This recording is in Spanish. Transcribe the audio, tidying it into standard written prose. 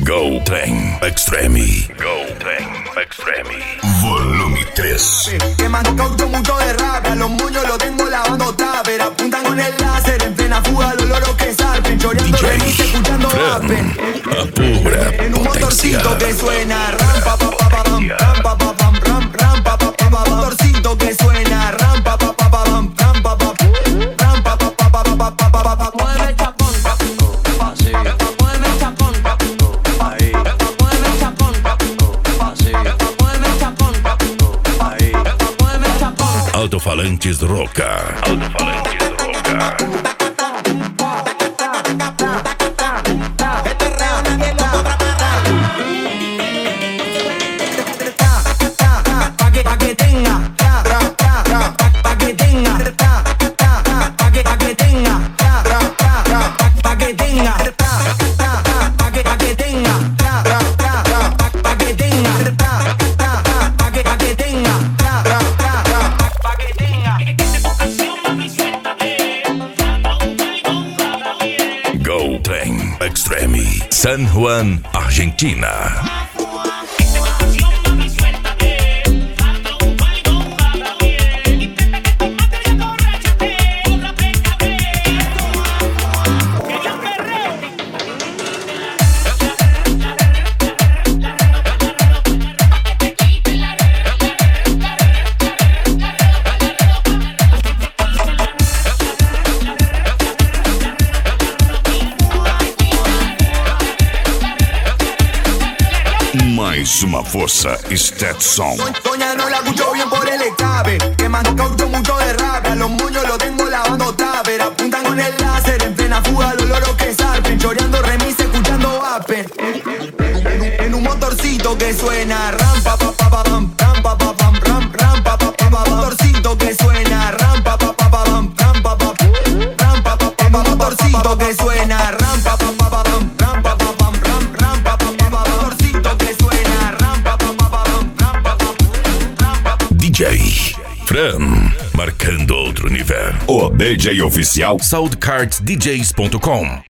Go Trem Extreme. Go Trem Extreme. Volume 3. Que me han tocado mucho de rap. A los moños lo tengo lavando tupper. Apuntan con el láser en plena fuga. Los loros que salpen. Choreando remix, escuchando Appen. Pura En un potencia. motorcito que suena ram pa pa pa pa pam ram pa pa pam ram ram pa pa pa pa. Motorcito que suena ram pa pa pa pa pam ram pa pa ram pa pa pa pa pa pa pa pa. Mueve el chapón, así. Mueve el chapón, ahí. Mueve el chapón, así. Mueve el chapón, ahí. Mueve el chapón. Alto-falantes Roca. Alto-falantes Roca. Pa' que tenga, pa' que tenga, pa' que tenga, pa' que tenga, pa' que tenga, pa' que tenga. Go Trem Extreme. San Juan, Argentina. Mais uma força Stetson. Doña no la escucho bien por el escape. Que me han tocado mucho de rap. A los moños lo tengo lavando tupper. Apuntan con el láser en plena fuga. Los loros que salpen. Choreando remix, escuchando Appen. En un motorcito que suena ram pa pa pa pa pam ram pa pa pam ram ram pa pa pa pa. Motorcito que suena ram pa pa pa pa pam ram pa pa ram pa pa pa. Motorcito que suena ram pa pa pa pa pam ram pa pa pam ram pa pa pa. Motorcito que suena ram pa pa pa pam ram pa pa. DJ Fran, marcando outro nível. O DJ oficial SoundCardsDJs.com.